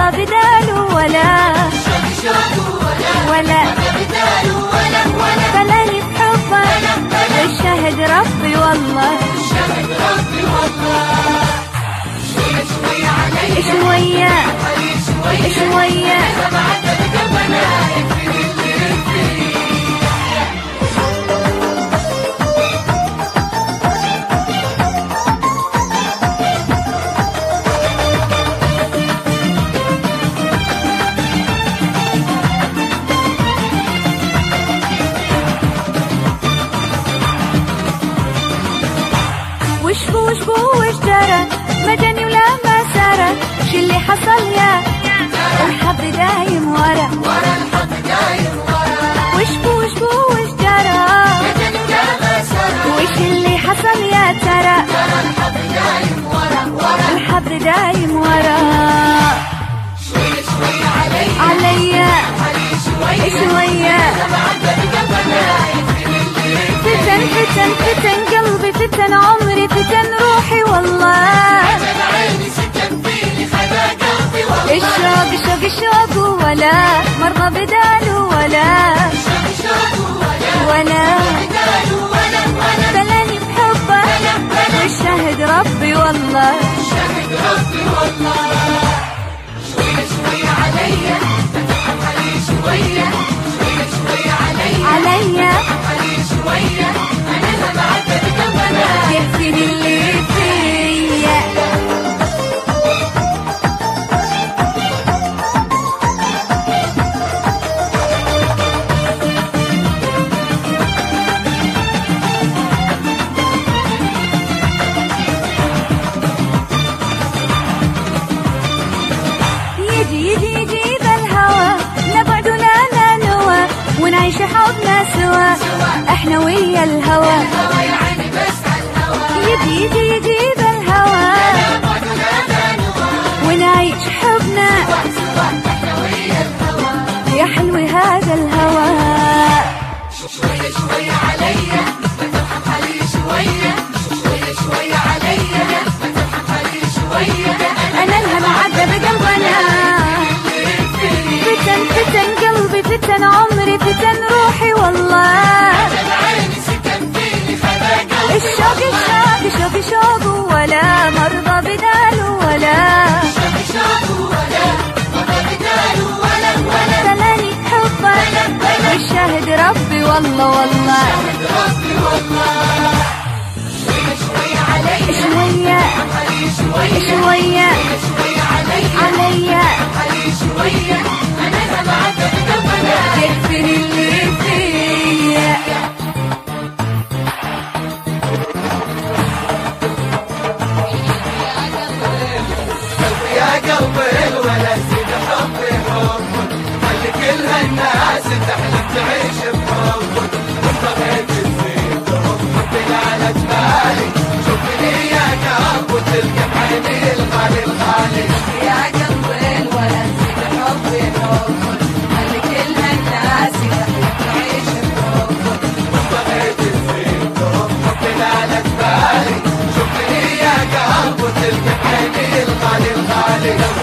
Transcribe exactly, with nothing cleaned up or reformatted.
مرضى بداله ولا ولا بلاني بحبه الشاهد ربي والله شوية شوية وشبو وشبو وش جرى ما جاني ولا ما سرى شي اللي حصل يا الحظ دايم ورا ورا الحظ دايم ورا وشبو وشبو وش جرى ما جاني ولا ما سرى وش اللي حصل يا ترى الحظ دايم ورا ورا الحظ دايم ورا شوية شوية عليا عليا شوية شوية فتن فتن فتن قلبي فتن عمري فتن روحي والله الشوق الشوق الشوق ولا مرة بداله ولا ولا بلاني بحبه الشاهد ربي والله شوية شوية عليا شوية شوية شوية عليا شوية أنا لما عدت قبلها يكفيني اللي فيا يجي يجي يجيب الهوى نبعد ولا لا نوى ونعيش حبنا سوا احنا ويا الهوى يجي يجي يجيب الهوى ونعيش حبنا يا حلو هذا الهوى شوية شوية عليا ما تضحك علي شوية شوية شوية عليا ما تضحك علي شوية أنا الهم عدى بقلبنا فتن فتن قلبي فتن عمري فتن روحي والله الشوق الشوق الشوق شوق ولا مرضى بداله ولا بلاني بحبه الشاهد ربي والله والله شوية شوية عليا يكفيني اللي فيا يا قلبي الولد زيد حبي حبك خلي كل هالناس تحلم تعيش بحبك وانت بغيت تزيد حبك على جبالي شوفني يا قلب وتلقى بعيني الغالي الغالي يا قلبي الولد زيد حبي حبك خلي كل هالناس تحلم تعيش بحبك وانت بغيت تزيد حبك على جبالي شوفني يا قلب وتلقى بعيني الغالي الغالي